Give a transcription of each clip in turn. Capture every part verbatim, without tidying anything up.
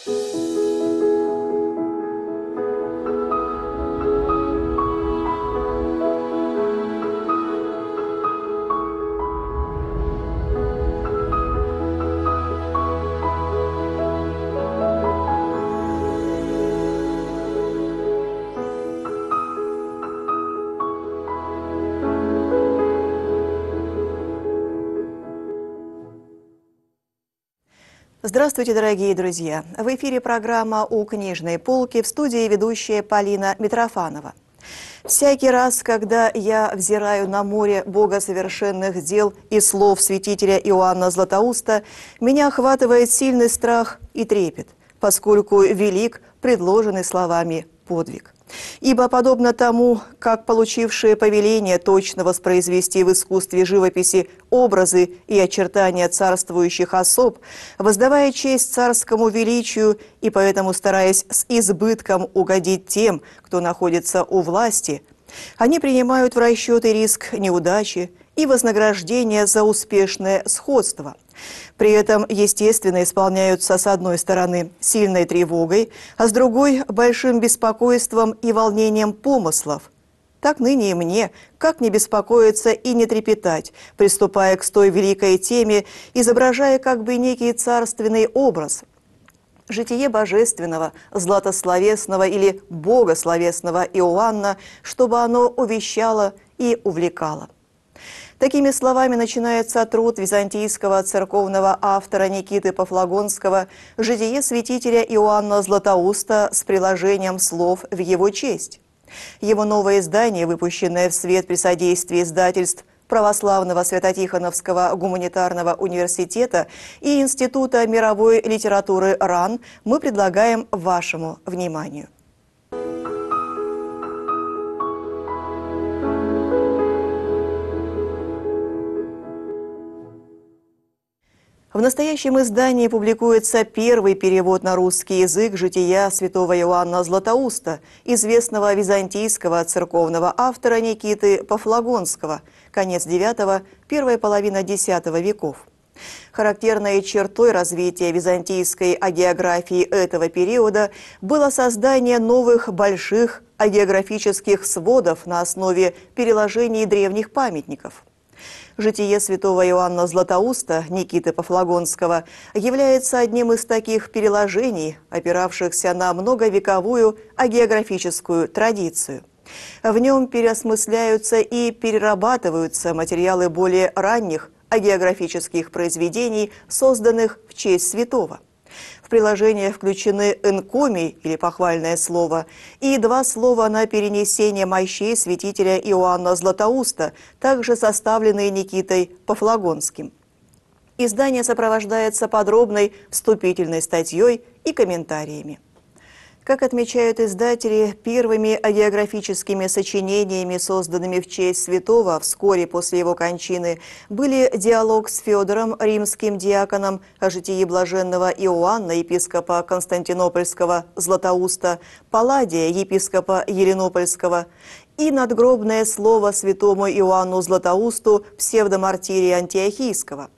Здравствуйте, дорогие друзья! В эфире программа «У книжной полки», в студии ведущая Полина Митрофанова. Всякий раз, когда я взираю на море Бога совершенных дел и слов святителя Иоанна Златоуста, меня охватывает сильный страх и трепет, поскольку велик предложенный словами подвиг. Ибо подобно тому, как получившие повеление точно воспроизвести в искусстве живописи образы и очертания царствующих особ, воздавая честь царскому величию и поэтому стараясь с избытком угодить тем, кто находится у власти, они принимают в расчеты риск неудачи и вознаграждение за успешное сходство. При этом, естественно, исполняются с одной стороны сильной тревогой, а с другой – большим беспокойством и волнением помыслов. Так ныне и мне, как не беспокоиться и не трепетать, приступая к той великой теме, изображая как бы некий царственный образ. Житие божественного, златословесного или богословесного Иоанна, чтобы оно увещало и увлекало. Такими словами начинается труд византийского церковного автора Никиты Пафлагонского «Житие святителя Иоанна Златоуста» с приложением слов в его честь. Его новое издание, выпущенное в свет при содействии издательств Православного Свято-Тихоновского гуманитарного университета и Института мировой литературы РАН, мы предлагаем вашему вниманию. В настоящем издании публикуется первый перевод на русский язык жития святого Иоанна Златоуста, известного византийского церковного автора Никиты Пафлагонского, конец девятого, первая половина десятого веков. Характерной чертой развития византийской агеографии этого периода было создание новых больших агеографических сводов на основе переложений древних памятников. Житие святого Иоанна Златоуста Никиты Пафлагонского является одним из таких переложений, опиравшихся на многовековую агеографическую традицию. В нем переосмысляются и перерабатываются материалы более ранних агеографических произведений, созданных в честь святого. В приложение включены энкомий, или похвальное слово, и два слова на перенесение мощей святителя Иоанна Златоуста, также составленные Никитой Пафлагонским. Издание сопровождается подробной вступительной статьей и комментариями. Как отмечают издатели, первыми агеографическими сочинениями, созданными в честь святого вскоре после его кончины, были диалог с Федором, римским диаконом, о житии блаженного Иоанна, епископа Константинопольского Златоуста, Палладия, епископа Еленопольского, и надгробное слово святому Иоанну Златоусту, псевдомартирия Антиохийского.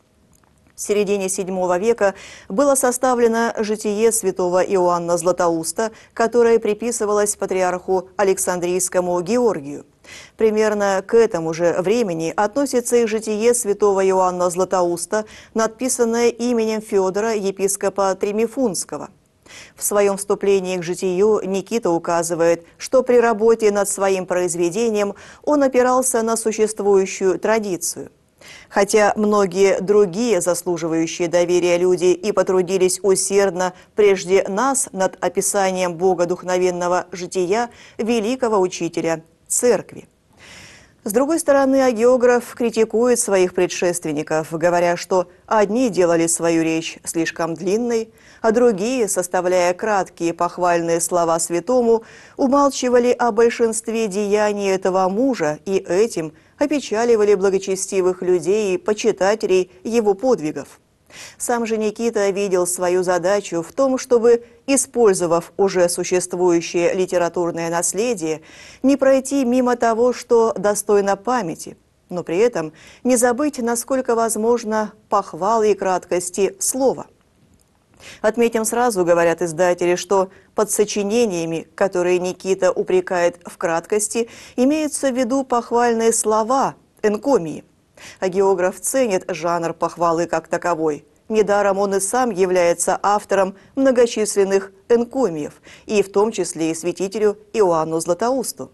В середине седьмого века было составлено житие святого Иоанна Златоуста, которое приписывалось патриарху Александрийскому Георгию. Примерно к этому же времени относится и житие святого Иоанна Златоуста, надписанное именем Федора, епископа Тримифунского. В своем вступлении к житию Никита указывает, что при работе над своим произведением он опирался на существующую традицию. Хотя многие другие заслуживающие доверия люди и потрудились усердно прежде нас над описанием богодухновенного жития великого учителя Церкви. С другой стороны, агеограф критикует своих предшественников, говоря, что одни делали свою речь слишком длинной, а другие, составляя краткие похвальные слова святому, умалчивали о большинстве деяний этого мужа и этим опечаливали благочестивых людей и почитателей его подвигов. Сам же Никита видел свою задачу в том, чтобы, использовав уже существующее литературное наследие, не пройти мимо того, что достойно памяти, но при этом не забыть, насколько возможно, похвалы и краткости слова. Отметим сразу, говорят издатели, что под сочинениями, которые Никита упрекает в краткости, имеются в виду похвальные слова, энкомии. А географ ценит жанр похвалы как таковой. Недаром он и сам является автором многочисленных энкомиев, и в том числе и святителю Иоанну Златоусту.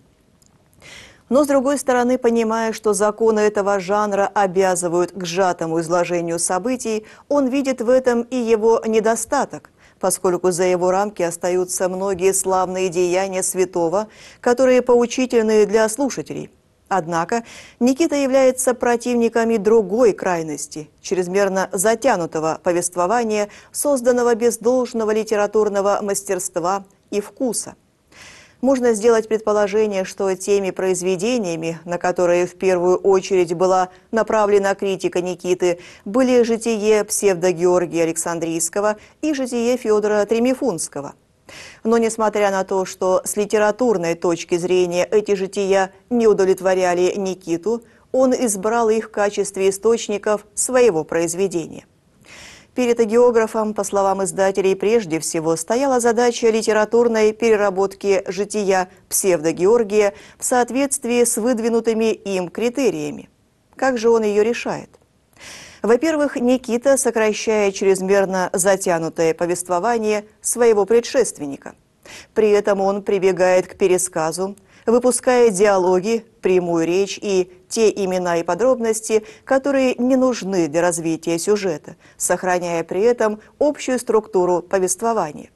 Но, с другой стороны, понимая, что законы этого жанра обязывают к сжатому изложению событий, он видит в этом и его недостаток, поскольку за его рамки остаются многие славные деяния святого, которые поучительны для слушателей. Однако Никита является противниками другой крайности, чрезмерно затянутого повествования, созданного без должного литературного мастерства и вкуса. Можно сделать предположение, что теми произведениями, на которые в первую очередь была направлена критика Никиты, были «Житие псевдо-Георгия Александрийского» и «Житие Федора Тремифунского». Но несмотря на то, что с литературной точки зрения эти жития не удовлетворяли Никиту, он избрал их в качестве источников своего произведения. Перед географом, по словам издателей, прежде всего стояла задача литературной переработки жития псевдо-Георгия в соответствии с выдвинутыми им критериями. Как же он ее решает? Во-первых, Никита сокращает чрезмерно затянутое повествование своего предшественника. При этом он прибегает к пересказу, выпуская диалоги, прямую речь и те имена и подробности, которые не нужны для развития сюжета, сохраняя при этом общую структуру повествования.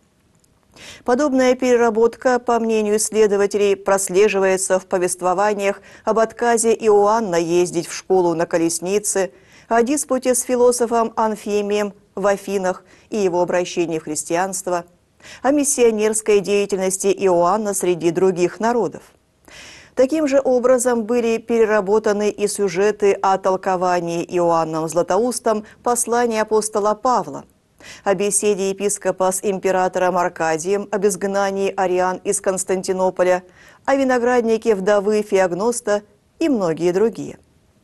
Подобная переработка, по мнению исследователей, прослеживается в повествованиях об отказе Иоанна ездить в школу на колеснице, о диспуте с философом Анфимием в Афинах и его обращении в христианство, о миссионерской деятельности Иоанна среди других народов. Таким же образом были переработаны и сюжеты о толковании Иоанном Златоустом послания апостола Павла, о беседе епископа с императором Аркадием об изгнании ариан из Константинополя, о винограднике вдовы Феогноста и многие другие.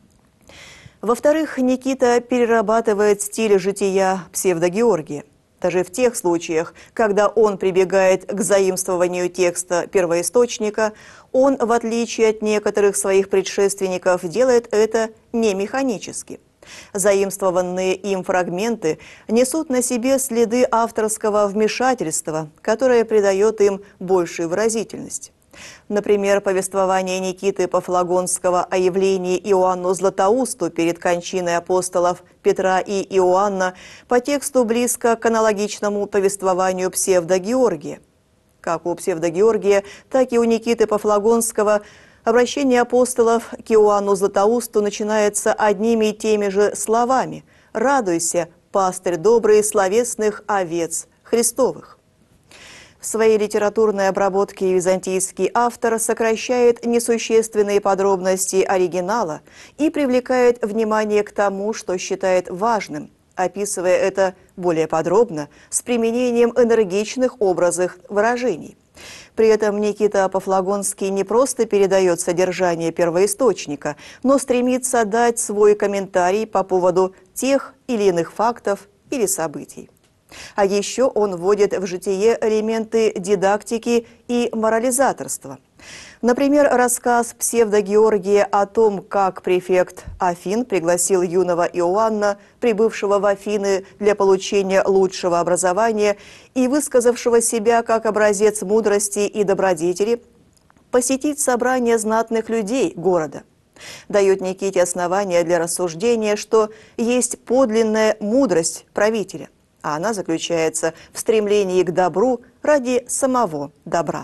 Во-вторых, Никита перерабатывает стиль жития псевдо-Георгия. Даже в тех случаях, когда он прибегает к заимствованию текста первоисточника, он, в отличие от некоторых своих предшественников, делает это не механически. Заимствованные им фрагменты несут на себе следы авторского вмешательства, которое придает им большую выразительность. Например, повествование Никиты Пафлагонского о явлении Иоанну Златоусту перед кончиной апостолов Петра и Иоанна по тексту близко к аналогичному повествованию псевдо-Георгия. Как у псевдо-Георгия, так и у Никиты Пафлагонского обращение апостолов к Иоанну Златоусту начинается одними и теми же словами: «Радуйся, пастырь добрый словесных овец Христовых». В своей литературной обработке византийский автор сокращает несущественные подробности оригинала и привлекает внимание к тому, что считает важным, описывая это более подробно, с применением энергичных образных выражений. При этом Никита Пафлагонский не просто передает содержание первоисточника, но стремится дать свой комментарий по поводу тех или иных фактов или событий. А еще он вводит в житие элементы дидактики и морализаторства. Например, рассказ псевдо-Георгия о том, как префект Афин пригласил юного Иоанна, прибывшего в Афины для получения лучшего образования и высказавшего себя как образец мудрости и добродетели, посетить собрание знатных людей города. Дает Никите основания для рассуждения, что есть подлинная мудрость правителя, а она заключается в стремлении к добру ради самого добра.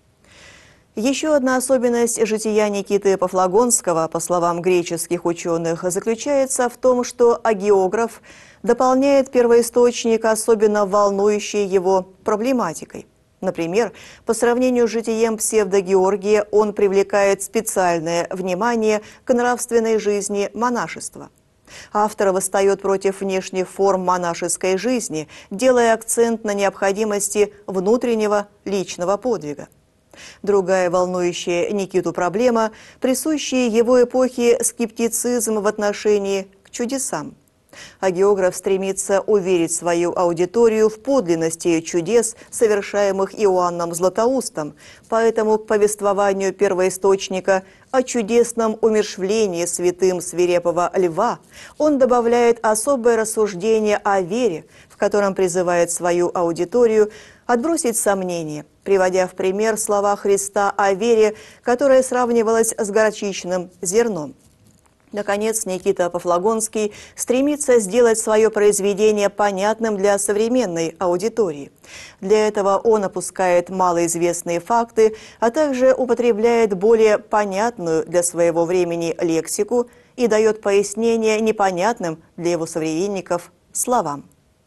Еще одна особенность жития Никиты Пафлагонского, по словам греческих ученых, заключается в том, что агеограф дополняет первоисточник особенно волнующей его проблематикой. Например, по сравнению с житием псевдо-Георгия он привлекает специальное внимание к нравственной жизни монашества. Автор восстает против внешних форм монашеской жизни, делая акцент на необходимости внутреннего личного подвига. Другая волнующая Никиту проблема – присущая его эпохе скептицизм в отношении к чудесам. Агеограф стремится уверить свою аудиторию в подлинности чудес, совершаемых Иоанном Златоустом, поэтому к повествованию первоисточника о чудесном умерщвлении святым свирепого льва он добавляет особое рассуждение о вере, в котором призывает свою аудиторию отбросить сомнения, приводя в пример слова Христа о вере, которая сравнивалась с горчичным зерном. Наконец, Никита Пафлагонский стремится сделать свое произведение понятным для современной аудитории. Для этого он опускает малоизвестные факты, а также употребляет более понятную для своего времени лексику и дает пояснение непонятным для его современников словам.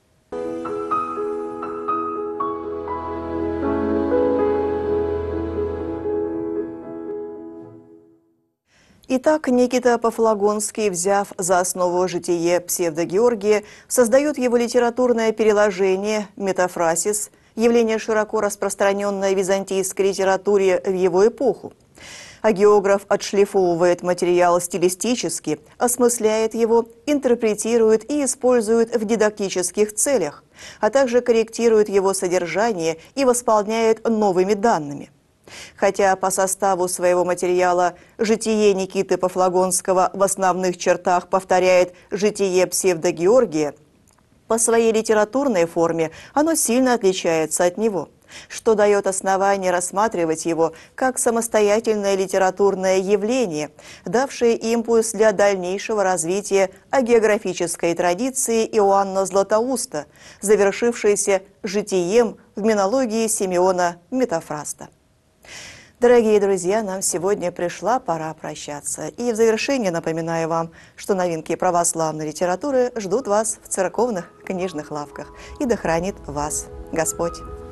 Итак, Никита Пафлагонский, взяв за основу житие Псевдогеоргия, создает его литературное переложение «Метафрасис», явление широко распространенное в византийской литературе в его эпоху. Агеограф отшлифовывает материал стилистически, осмысляет его, интерпретирует и использует в дидактических целях, а также корректирует его содержание и восполняет новыми данными. Хотя по составу своего материала житие Никиты Пафлагонского в основных чертах повторяет житие Псевдогеоргия, по своей литературной форме оно сильно отличается от него, что дает основание рассматривать его как самостоятельное литературное явление, давшее импульс для дальнейшего развития агеографической традиции Иоанна Златоуста, завершившейся житием в минологии Симеона Метафраста. Дорогие друзья, нам сегодня пришла пора прощаться. И в завершение напоминаю вам, что новинки православной литературы ждут вас в церковных книжных лавках. И да хранит вас Господь!